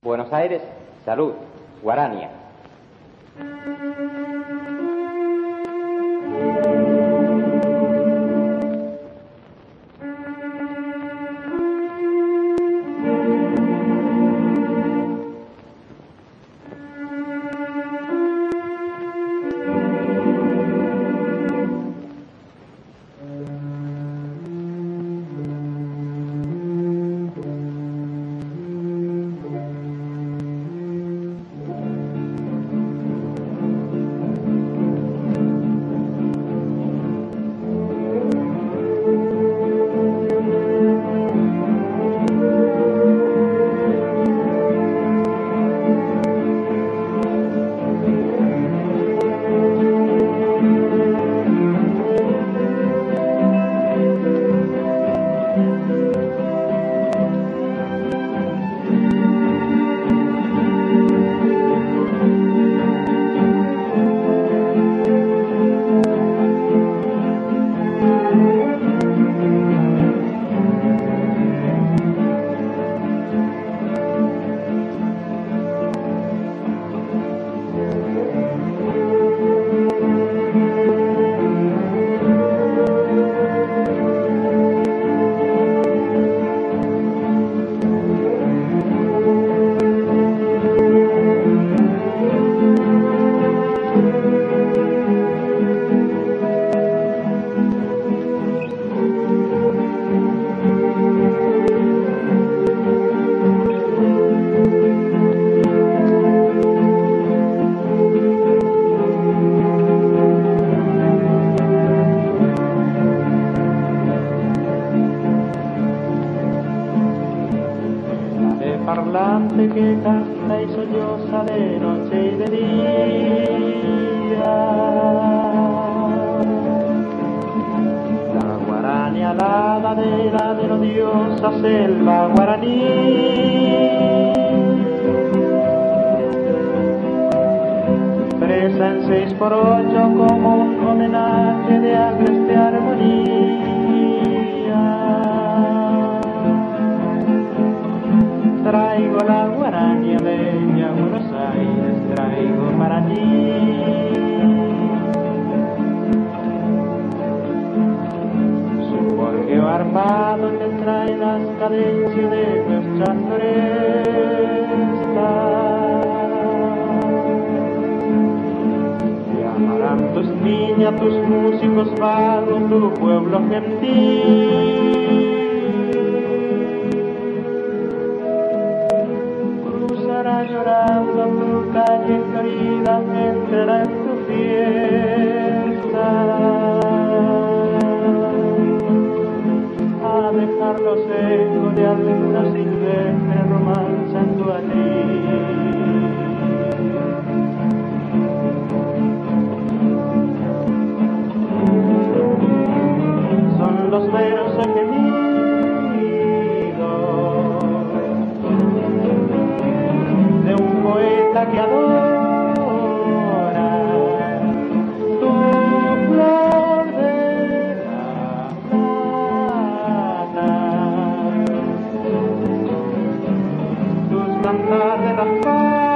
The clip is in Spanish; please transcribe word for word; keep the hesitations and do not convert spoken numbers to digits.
Buenos Aires, salud, Guarania. Parlante que canta y solloza de noche y de día, la guarania, la ladera de la odiosa selva guaraní, presa en seis por ocho como un homenaje de agreste armonía. Traigo la guarania bella, Buenos Aires, traigo para ti. Su gorjeo armado te trae las cadencias de nuestra floresta. Llamarán tus niñas, tus músicos vagos, tu pueblo gentil. Llorando tu calle florida, entrará en tu fiesta a dejar los ecos de alguna silvestre romanzando allí. Son los versos gemidos que adora tu flor de la plata, tus cantar de las